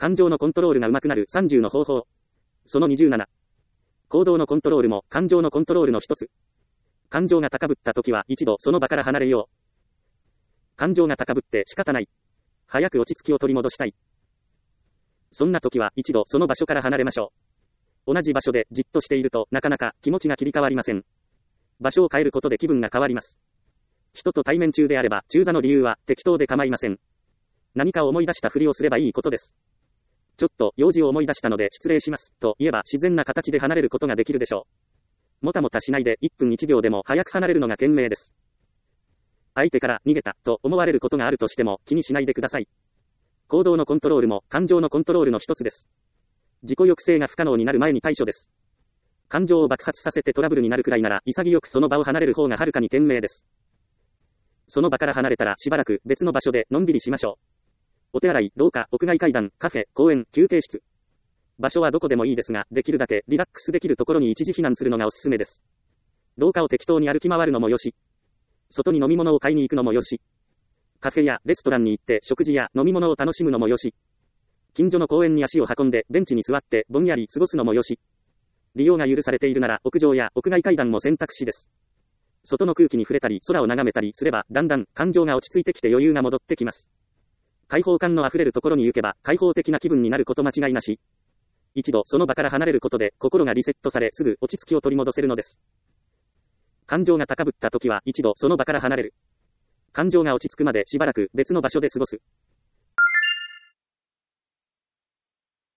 感情のコントロールが上手くなる30の方法。その27。行動のコントロールも感情のコントロールの一つ。感情が高ぶった時は一度その場から離れよう。感情が高ぶって仕方ない。早く落ち着きを取り戻したい。そんな時は一度その場所から離れましょう。同じ場所でじっとしているとなかなか気持ちが切り替わりません。場所を変えることで気分が変わります。人と対面中であれば中座の理由は適当で構いません。何かを思い出したふりをすればいいことです。ちょっと用事を思い出したので失礼しますと言えば自然な形で離れることができるでしょう。もたもたしないで1分1秒でも早く離れるのが賢明です。相手から逃げたと思われることがあるとしても気にしないでください。行動のコントロールも感情のコントロールの一つです。自己抑制が不可能になる前に対処です。感情を爆発させてトラブルになるくらいなら潔くその場を離れる方がはるかに賢明です。その場から離れたらしばらく別の場所でのんびりしましょう。お手洗い、廊下、屋外階段、カフェ、公園、休憩室。場所はどこでもいいですが、できるだけリラックスできるところに一時避難するのがおすすめです。廊下を適当に歩き回るのもよし、外に飲み物を買いに行くのもよし、カフェやレストランに行って食事や飲み物を楽しむのもよし、近所の公園に足を運んでベンチに座ってぼんやり過ごすのもよし、利用が許されているなら屋上や屋外階段も選択肢です。外の空気に触れたり空を眺めたりすればだんだん感情が落ち着いてきて余裕が戻ってきます。開放感のあふれるところに行けば開放的な気分になること間違いなし。一度その場から離れることで心がリセットされすぐ落ち着きを取り戻せるのです。感情が高ぶった時は一度その場から離れる。感情が落ち着くまでしばらく別の場所で過ごす。